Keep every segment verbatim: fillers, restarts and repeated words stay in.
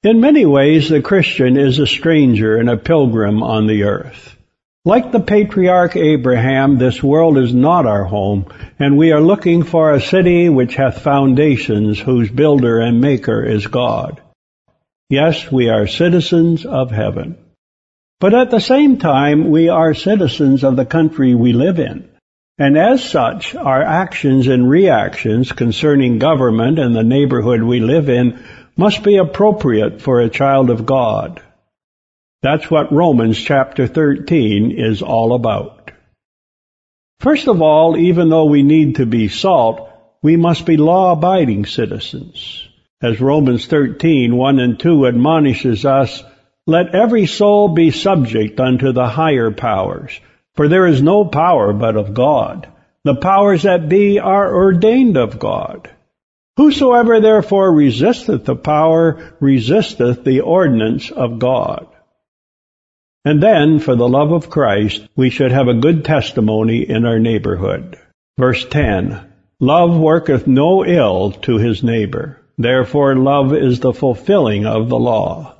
In many ways, the Christian is a stranger and a pilgrim on the earth. Like the patriarch Abraham, this world is not our home, and we are looking for a city which hath foundations, whose builder and maker is God. Yes, we are citizens of heaven. But at the same time, we are citizens of the country we live in. And as such, our actions and reactions concerning government and the neighborhood we live in must be appropriate for a child of God. That's what Romans chapter thirteen is all about. First of all, even though we need to be salt, we must be law-abiding citizens. As Romans thirteen, one and two admonishes us, "Let every soul be subject unto the higher powers, for there is no power but of God. The powers that be are ordained of God. Whosoever therefore resisteth the power, resisteth the ordinance of God." And then, for the love of Christ, we should have a good testimony in our neighborhood. Verse ten, "Love worketh no ill to his neighbor. Therefore love is the fulfilling of the law."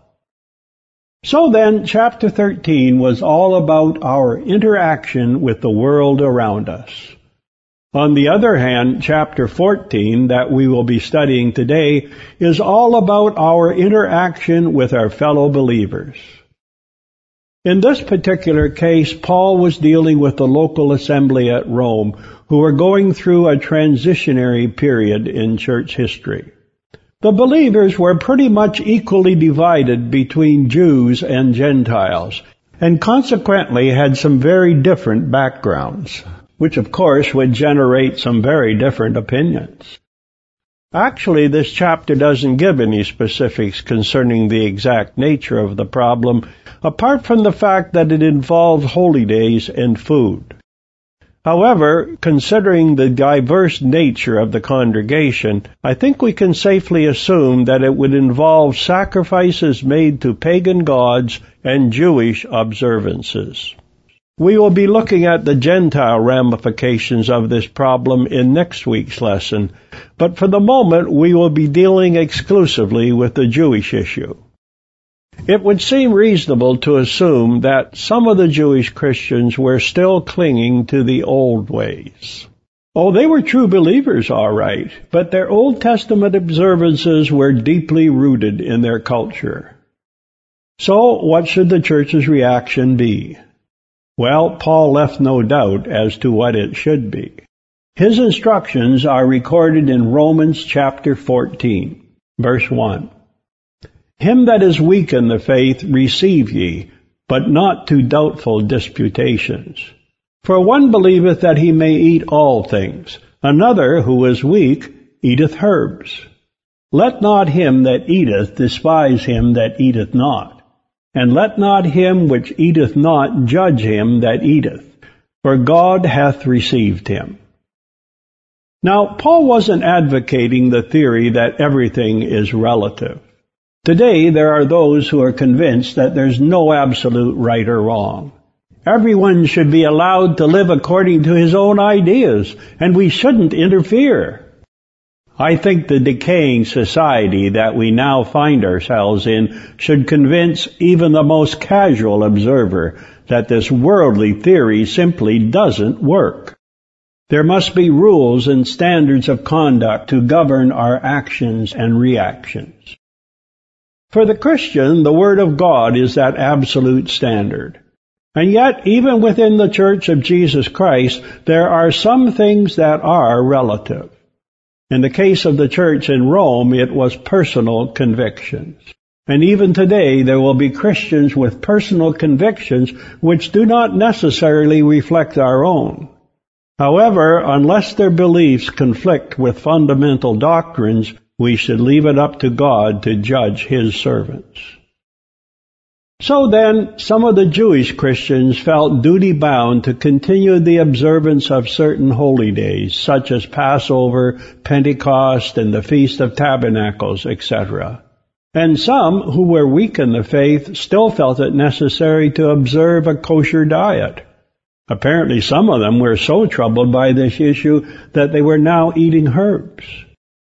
So then, chapter thirteen was all about our interaction with the world around us. On the other hand, chapter fourteen, that we will be studying today, is all about our interaction with our fellow believers. In this particular case, Paul was dealing with the local assembly at Rome, who were going through a transitionary period in church history. The believers were pretty much equally divided between Jews and Gentiles, and consequently had some very different backgrounds, which of course would generate some very different opinions. Actually, this chapter doesn't give any specifics concerning the exact nature of the problem, apart from the fact that it involves holy days and food. However, considering the diverse nature of the congregation, I think we can safely assume that it would involve sacrifices made to pagan gods and Jewish observances. We will be looking at the Gentile ramifications of this problem in next week's lesson, but for the moment we will be dealing exclusively with the Jewish issue. It would seem reasonable to assume that some of the Jewish Christians were still clinging to the old ways. Oh, they were true believers, all right, but their Old Testament observances were deeply rooted in their culture. So, what should the church's reaction be? Well, Paul left no doubt as to what it should be. His instructions are recorded in Romans chapter fourteen, verse one. "Him that is weak in the faith receive ye, but not to doubtful disputations. For one believeth that he may eat all things, another, who is weak, eateth herbs. Let not him that eateth despise him that eateth not, and let not him which eateth not judge him that eateth, for God hath received him." Now, Paul wasn't advocating the theory that everything is relative. Today, there are those who are convinced that there's no absolute right or wrong. Everyone should be allowed to live according to his own ideas, and we shouldn't interfere. I think the decaying society that we now find ourselves in should convince even the most casual observer that this worldly theory simply doesn't work. There must be rules and standards of conduct to govern our actions and reactions. For the Christian, the Word of God is that absolute standard. And yet, even within the Church of Jesus Christ, there are some things that are relative. In the case of the church in Rome, it was personal convictions. And even today, there will be Christians with personal convictions which do not necessarily reflect our own. However, unless their beliefs conflict with fundamental doctrines, we should leave it up to God to judge His servants. So then, some of the Jewish Christians felt duty-bound to continue the observance of certain holy days, such as Passover, Pentecost, and the Feast of Tabernacles, et cetera. And some, who were weak in the faith, still felt it necessary to observe a kosher diet. Apparently some of them were so troubled by this issue that they were now eating herbs.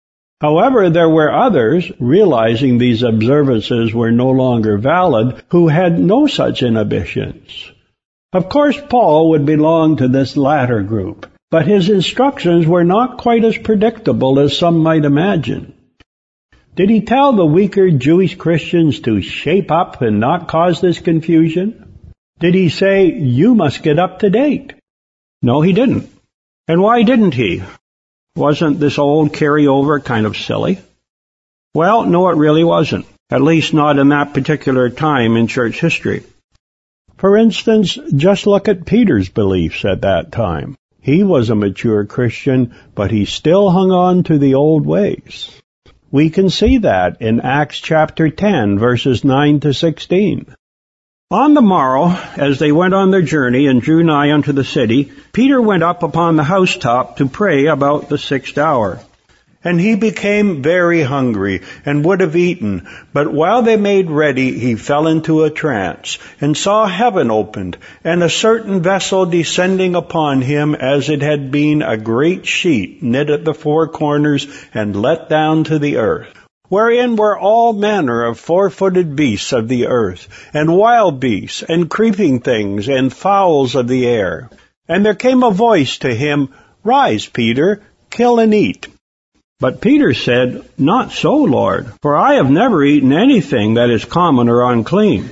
However, there were others, realizing these observances were no longer valid, who had no such inhibitions. Of course, Paul would belong to this latter group, but his instructions were not quite as predictable as some might imagine. Did he tell the weaker Jewish Christians to shape up and not cause this confusion? Did he say, you must get up to date? No, he didn't. And why didn't he? Wasn't this old carryover kind of silly? Well, no, it really wasn't. At least not in that particular time in church history. For instance, just look at Peter's beliefs at that time. He was a mature Christian, but he still hung on to the old ways. We can see that in Acts chapter ten, verses nine to sixteen. On the morrow, as they went on their journey and drew nigh unto the city, Peter went up upon the housetop to pray about the sixth hour. And he became very hungry, and would have eaten. But while they made ready, he fell into a trance, and saw heaven opened, and a certain vessel descending upon him, as it had been a great sheet knit at the four corners, and let down to the earth, wherein were all manner of four-footed beasts of the earth, and wild beasts, and creeping things, and fowls of the air. And there came a voice to him, Rise, Peter, kill and eat. But Peter said, Not so, Lord, for I have never eaten anything that is common or unclean.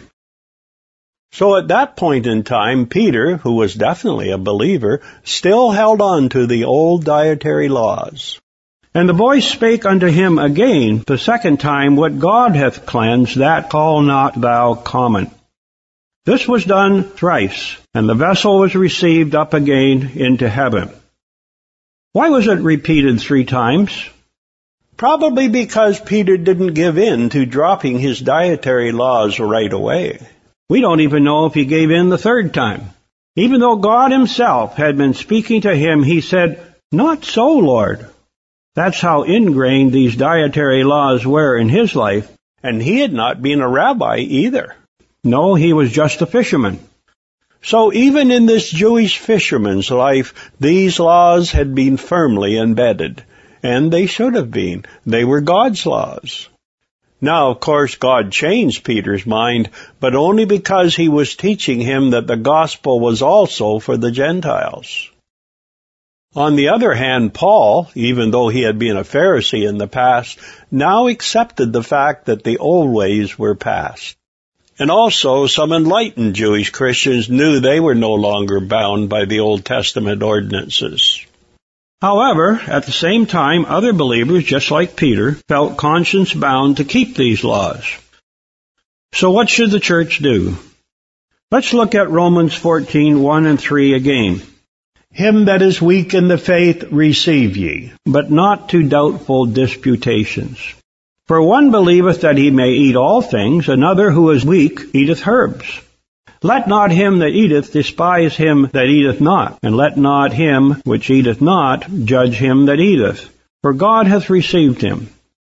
So at that point in time, Peter, who was definitely a believer, still held on to the old dietary laws. And the voice spake unto him again the second time, What God hath cleansed, that call not thou common. This was done thrice, and the vessel was received up again into heaven. Why was it repeated three times? Probably because Peter didn't give in to dropping his dietary laws right away. We don't even know if he gave in the third time. Even though God himself had been speaking to him, he said, Not so, Lord. That's how ingrained these dietary laws were in his life, and he had not been a rabbi either. No, he was just a fisherman. So even in this Jewish fisherman's life, these laws had been firmly embedded, and they should have been. They were God's laws. Now, of course, God changed Peter's mind, but only because he was teaching him that the gospel was also for the Gentiles. On the other hand, Paul, even though he had been a Pharisee in the past, now accepted the fact that the old ways were past. And also, some enlightened Jewish Christians knew they were no longer bound by the Old Testament ordinances. However, at the same time, other believers, just like Peter, felt conscience bound to keep these laws. So what should the church do? Let's look at Romans fourteen, one and three again. Him that is weak in the faith receive ye, but not to doubtful disputations. For one believeth that he may eat all things, another who is weak eateth herbs. Let not him that eateth despise him that eateth not, and let not him which eateth not judge him that eateth, for God hath received him.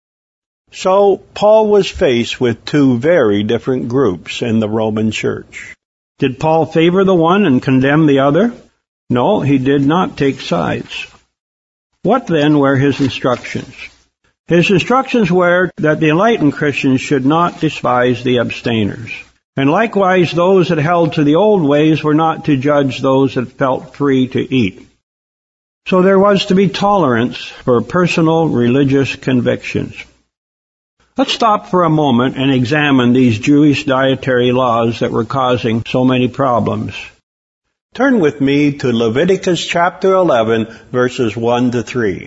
So Paul was faced with two very different groups in the Roman church. Did Paul favor the one and condemn the other? No, he did not take sides. What then were his instructions? His instructions were that the enlightened Christians should not despise the abstainers. And likewise, those that held to the old ways were not to judge those that felt free to eat. So there was to be tolerance for personal religious convictions. Let's stop for a moment and examine these Jewish dietary laws that were causing so many problems. Turn with me to Leviticus chapter eleven, verses one to three.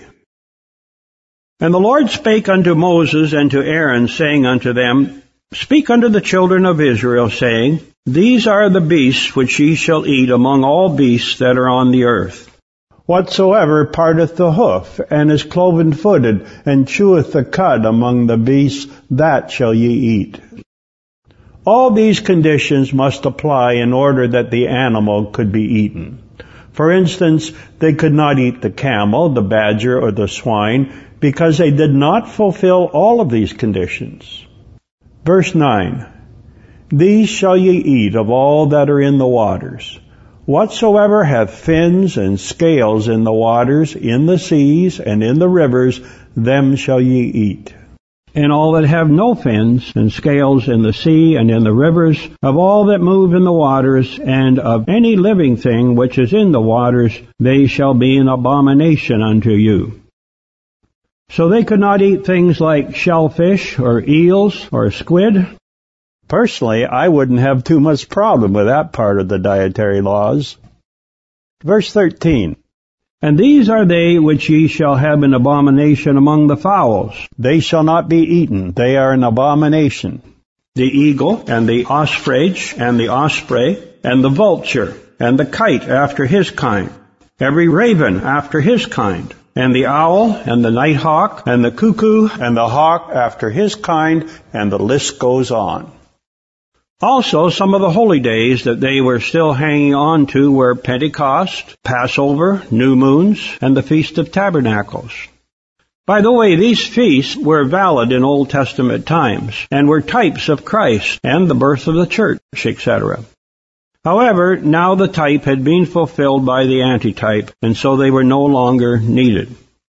And the Lord spake unto Moses and to Aaron, saying unto them, Speak unto the children of Israel, saying, These are the beasts which ye shall eat among all beasts that are on the earth. Whatsoever parteth the hoof, and is cloven-footed, and cheweth the cud among the beasts, that shall ye eat. All these conditions must apply in order that the animal could be eaten. For instance, they could not eat the camel, the badger, or the swine, because they did not fulfill all of these conditions. Verse nine, These shall ye eat of all that are in the waters. Whatsoever hath fins and scales in the waters, in the seas, and in the rivers, them shall ye eat. And all that have no fins and scales in the sea and in the rivers, of all that move in the waters, and of any living thing which is in the waters, they shall be an abomination unto you. So they could not eat things like shellfish or eels or squid. Personally, I wouldn't have too much problem with that part of the dietary laws. Verse thirteen. And these are they which ye shall have an abomination among the fowls. They shall not be eaten. They are an abomination. The eagle, and the ostrich, and the osprey, and the vulture, and the kite after his kind, every raven after his kind, and the owl, and the nighthawk, and the cuckoo, and the hawk after his kind, and the list goes on. Also, some of the holy days that they were still hanging on to were Pentecost, Passover, New Moons, and the Feast of Tabernacles. By the way, these feasts were valid in Old Testament times, and were types of Christ and the birth of the church, et cetera. However, now the type had been fulfilled by the antitype, and so they were no longer needed.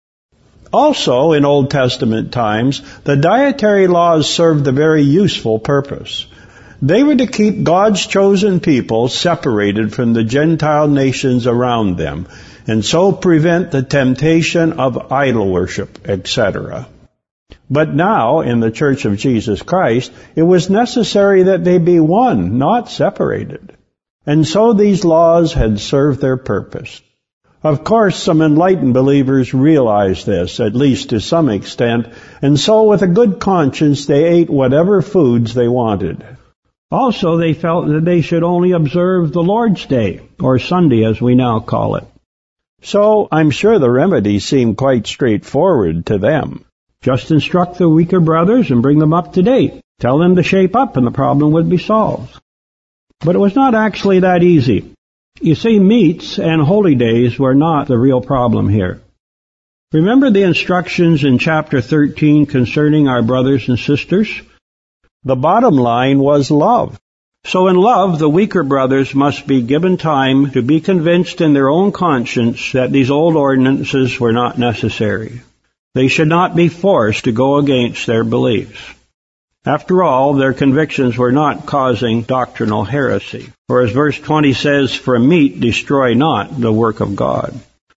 Also, in Old Testament times, the dietary laws served a very useful purpose. They were to keep God's chosen people separated from the Gentile nations around them, and so prevent the temptation of idol worship, et cetera. But now, in the Church of Jesus Christ, it was necessary that they be one, not separated. And so these laws had served their purpose. Of course, some enlightened believers realized this, at least to some extent, and so with a good conscience they ate whatever foods they wanted. Also, they felt that they should only observe the Lord's Day, or Sunday as we now call it. So, I'm sure the remedy seemed quite straightforward to them. Just instruct the weaker brothers and bring them up to date. Tell them to shape up and the problem would be solved. But it was not actually that easy. You see, meats and holy days were not the real problem here. Remember the instructions in chapter thirteen concerning our brothers and sisters? The bottom line was love. So in love, the weaker brothers must be given time to be convinced in their own conscience that these old ordinances were not necessary. They should not be forced to go against their beliefs. After all, their convictions were not causing doctrinal heresy. For as verse twenty says, "For meat destroy not the work of God."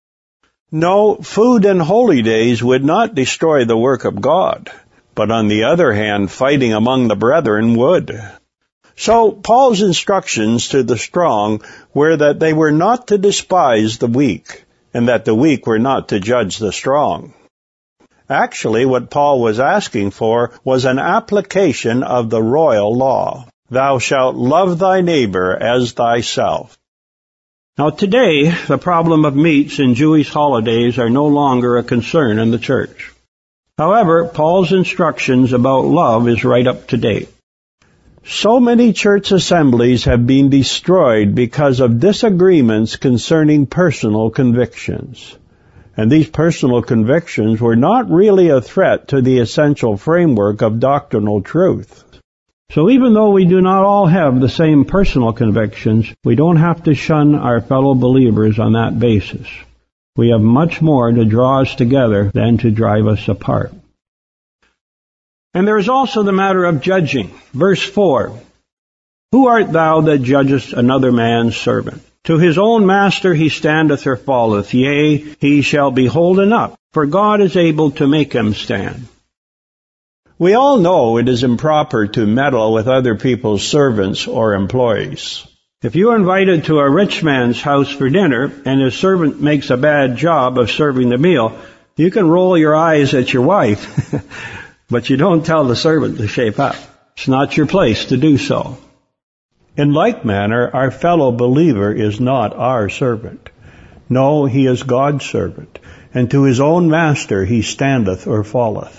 No, food and holy days would not destroy the work of God. But on the other hand, fighting among the brethren would. So Paul's instructions to the strong were that they were not to despise the weak, and that the weak were not to judge the strong. Actually, what Paul was asking for was an application of the royal law. Thou shalt love thy neighbor as thyself. Now today, the problem of meats in Jewish holidays are no longer a concern in the church. However, Paul's instructions about love is right up to date. So many church assemblies have been destroyed because of disagreements concerning personal convictions. And these personal convictions were not really a threat to the essential framework of doctrinal truth. So even though we do not all have the same personal convictions, we don't have to shun our fellow believers on that basis. We have much more to draw us together than to drive us apart. And there is also the matter of judging. Verse four, "Who art thou that judgest another man's servant? To his own master he standeth or falleth, yea, he shall be holden up, for God is able to make him stand." We all know it is improper to meddle with other people's servants or employees. If you are invited to a rich man's house for dinner and his servant makes a bad job of serving the meal, you can roll your eyes at your wife, but you don't tell the servant to shape up. It's not your place to do so. In like manner, our fellow believer is not our servant. No, he is God's servant, and to his own master he standeth or falleth.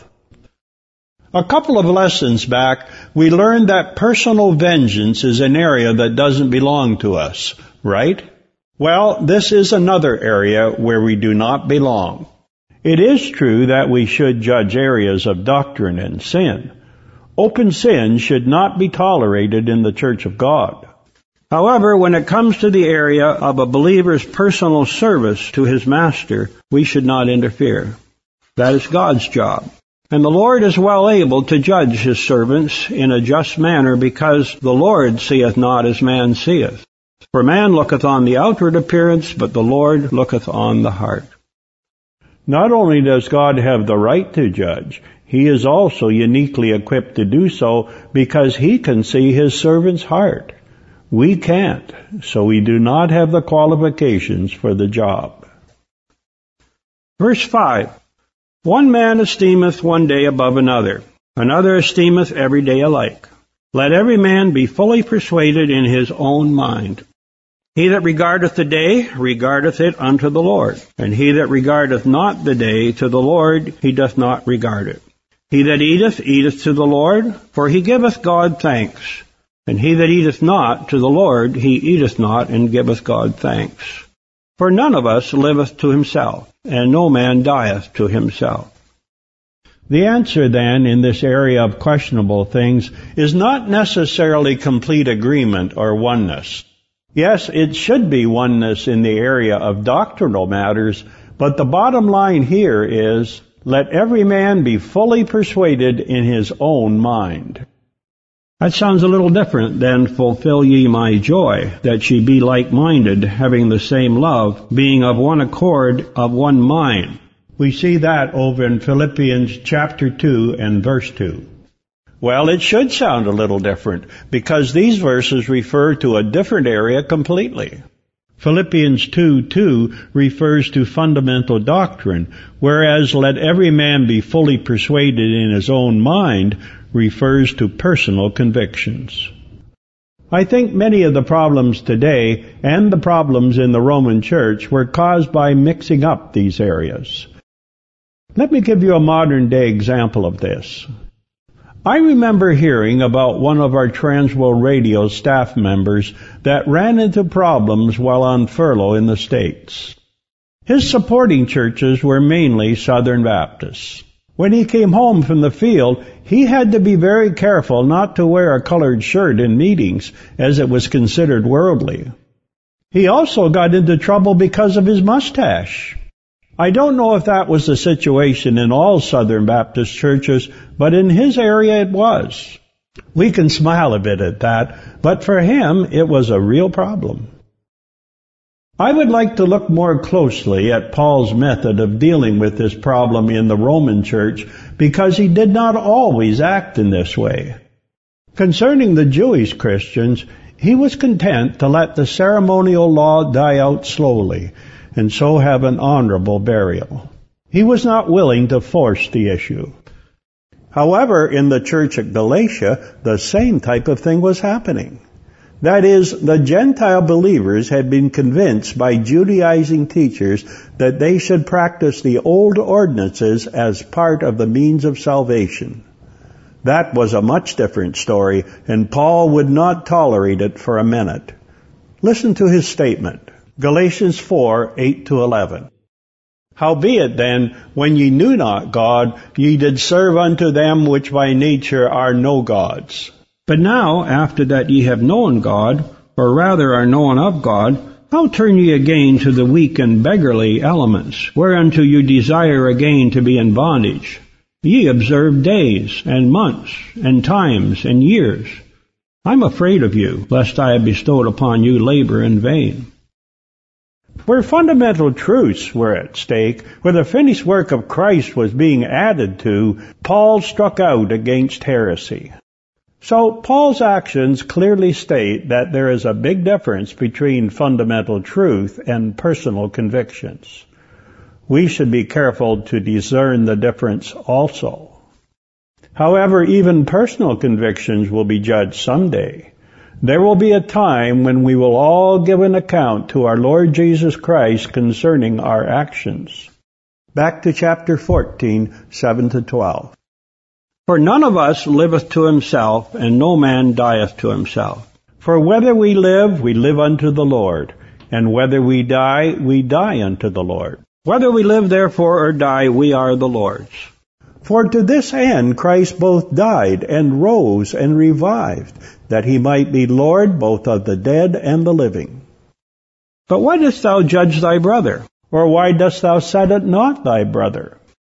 A couple of lessons back, we learned that personal vengeance is an area that doesn't belong to us, right? Well, this is another area where we do not belong. It is true that we should judge areas of doctrine and sin. Open sin should not be tolerated in the Church of God. However, when it comes to the area of a believer's personal service to his master, we should not interfere. That is God's job. And the Lord is well able to judge his servants in a just manner, because the Lord seeth not as man seeth. For man looketh on the outward appearance, but the Lord looketh on the heart. Not only does God have the right to judge, he is also uniquely equipped to do so because he can see his servant's heart. We can't, so we do not have the qualifications for the job. Verse five. One man esteemeth one day above another, another esteemeth every day alike. Let every man be fully persuaded in his own mind. He that regardeth the day, regardeth it unto the Lord. And he that regardeth not the day, to the Lord he doth not regard it. He that eateth, eateth to the Lord, for he giveth God thanks. And he that eateth not, to the Lord he eateth not, and giveth God thanks. For none of us liveth to himself, and no man dieth to himself. The answer, then, in this area of questionable things is not necessarily complete agreement or oneness. Yes, it should be oneness in the area of doctrinal matters, but the bottom line here is, let every man be fully persuaded in his own mind. That sounds a little different than fulfill ye my joy, that ye be like-minded, having the same love, being of one accord, of one mind. We see that over in Philippians chapter two and verse two. Well, it should sound a little different, because these verses refer to a different area completely. Philippians two two refers to fundamental doctrine, whereas let every man be fully persuaded in his own mind refers to personal convictions. I think many of the problems today and the problems in the Roman Church were caused by mixing up these areas. Let me give you a modern-day example of this. I remember hearing about one of our Transworld Radio staff members that ran into problems while on furlough in the States. His supporting churches were mainly Southern Baptists. When he came home from the field, he had to be very careful not to wear a colored shirt in meetings, as it was considered worldly. He also got into trouble because of his mustache. I don't know if that was the situation in all Southern Baptist churches, but in his area it was. We can smile a bit at that, but for him it was a real problem. I would like to look more closely at Paul's method of dealing with this problem in the Roman church, because he did not always act in this way. Concerning the Jewish Christians, he was content to let the ceremonial law die out slowly, and so have an honorable burial. He was not willing to force the issue. However, in the church at Galatia, the same type of thing was happening. That is, the Gentile believers had been convinced by Judaizing teachers that they should practice the old ordinances as part of the means of salvation. That was a much different story, and Paul would not tolerate it for a minute. Listen to his statement, Galatians four, eight to eleven. Howbeit then, when ye knew not God, ye did serve unto them which by nature are no gods. But now, after that ye have known God, or rather are known of God, how turn ye again to the weak and beggarly elements, whereunto you desire again to be in bondage? Ye observe days, and months, and times, and years. I'm afraid of you, lest I have bestowed upon you labor in vain. Where fundamental truths were at stake, where the finished work of Christ was being added to, Paul struck out against heresy. So Paul's actions clearly state that there is a big difference between fundamental truth and personal convictions. We should be careful to discern the difference also. However, even personal convictions will be judged someday. There will be a time when we will all give an account to our Lord Jesus Christ concerning our actions. Back to chapter fourteen, seven to twelve. For none of us liveth to himself, and no man dieth to himself. For whether we live, we live unto the Lord, and whether we die, we die unto the Lord. Whether we live therefore or die, we are the Lord's. For to this end Christ both died and rose and revived, that he might be Lord both of the dead and the living. But why dost thou judge thy brother? Or why dost thou set at naught thy brother?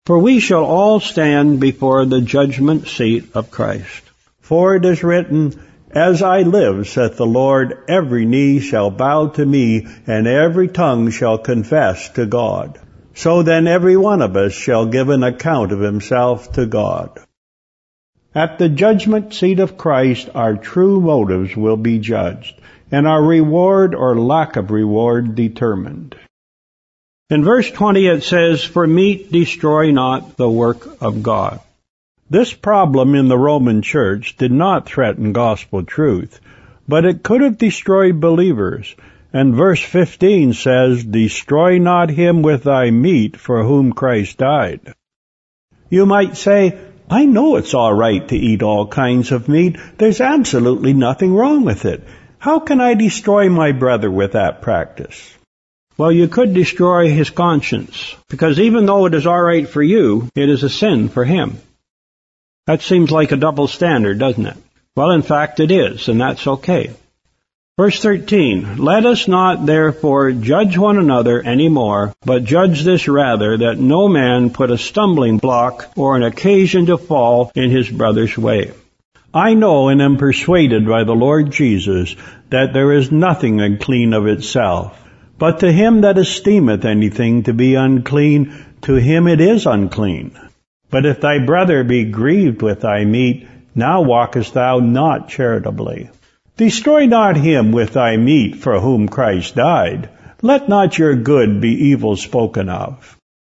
For we shall all stand before the judgment seat of Christ. For it is written, As I live, saith the Lord, every knee shall bow to me, and every tongue shall confess to God. So then every one of us shall give an account of himself to God. At the judgment seat of Christ, our true motives will be judged, and our reward or lack of reward determined. In verse twenty it says, For meat destroy not the work of God. This problem in the Roman Church did not threaten gospel truth, but it could have destroyed believers. And verse fifteen says, Destroy not him with thy meat for whom Christ died. You might say, I know it's all right to eat all kinds of meat. There's absolutely nothing wrong with it. How can I destroy my brother with that practice? Well, you could destroy his conscience, because even though it is all right for you, it is a sin for him. That seems like a double standard, doesn't it? Well, in fact, it is, and that's okay. Verse thirteen, Let us not therefore judge one another any more, but judge this rather, that no man put a stumbling block or an occasion to fall in his brother's way. I know and am persuaded by the Lord Jesus that there is nothing unclean of itself, but to him that esteemeth anything to be unclean, to him it is unclean. But if thy brother be grieved with thy meat, now walkest thou not charitably. Destroy not him with thy meat for whom Christ died. Let not your good be evil spoken of.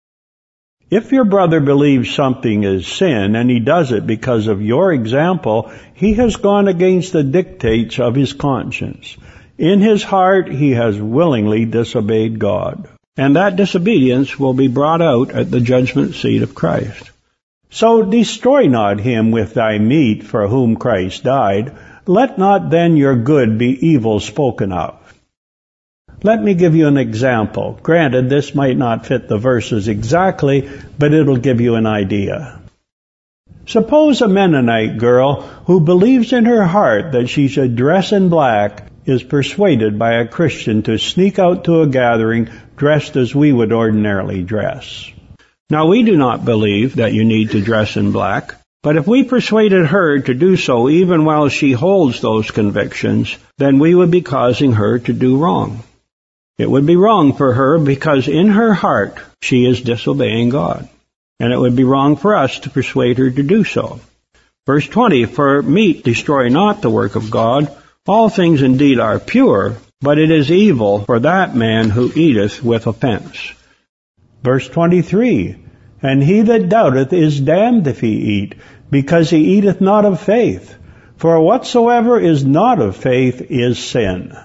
If your brother believes something is sin, and he does it because of your example, he has gone against the dictates of his conscience. In his heart he has willingly disobeyed God. And that disobedience will be brought out at the judgment seat of Christ. So destroy not him with thy meat for whom Christ died. Let not then your good be evil spoken of. Let me give you an example. Granted, this might not fit the verses exactly, but it'll give you an idea. Suppose a Mennonite girl who believes in her heart that she should dress in black is persuaded by a Christian to sneak out to a gathering dressed as we would ordinarily dress. Now, we do not believe that you need to dress in black. But if we persuaded her to do so even while she holds those convictions, then we would be causing her to do wrong. It would be wrong for her because in her heart she is disobeying God. And it would be wrong for us to persuade her to do so. Verse twenty, For meat destroy not the work of God. All things indeed are pure, but it is evil for that man who eateth with offense. Verse twenty-three, And he that doubteth is damned if he eat, because he eateth not of faith. For whatsoever is not of faith is sin.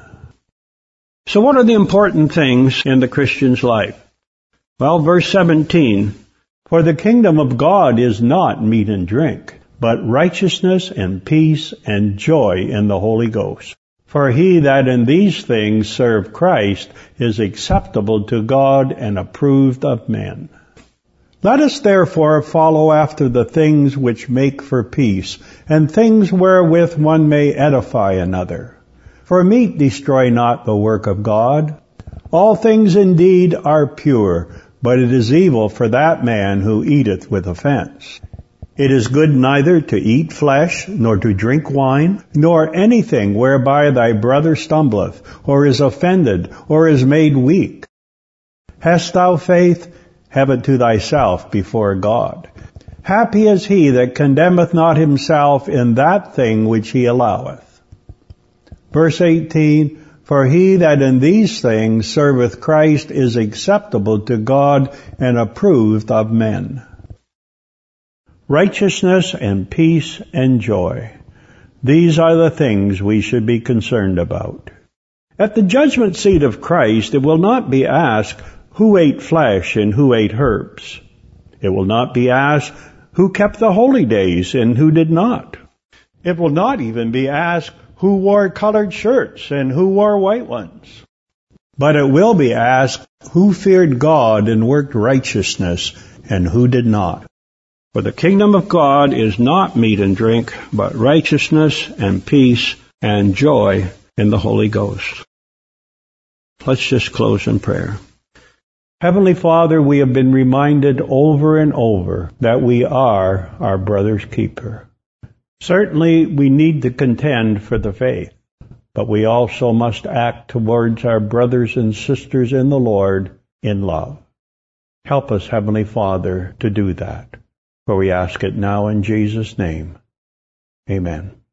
So what are the important things in the Christian's life? Well, verse seventeen, For the kingdom of God is not meat and drink, but righteousness and peace and joy in the Holy Ghost. For he that in these things serve Christ is acceptable to God and approved of men. Let us therefore follow after the things which make for peace, and things wherewith one may edify another. For meat destroy not the work of God. All things indeed are pure, but it is evil for that man who eateth with offense. It is good neither to eat flesh, nor to drink wine, nor anything whereby thy brother stumbleth, or is offended, or is made weak. Hast thou faith? Have it to thyself before God. Happy is he that condemneth not himself in that thing which he alloweth. Verse eighteen, For he that in these things serveth Christ is acceptable to God and approved of men. Righteousness and peace and joy. These are the things we should be concerned about. At the judgment seat of Christ, it will not be asked, who ate flesh and who ate herbs? It will not be asked, who kept the holy days and who did not? It will not even be asked, who wore colored shirts and who wore white ones? But it will be asked, who feared God and worked righteousness and who did not? For the kingdom of God is not meat and drink, but righteousness and peace and joy in the Holy Ghost. Let's just close in prayer. Heavenly Father, we have been reminded over and over that we are our brother's keeper. Certainly, we need to contend for the faith, but we also must act towards our brothers and sisters in the Lord in love. Help us, Heavenly Father, to do that, for we ask it now in Jesus' name. Amen.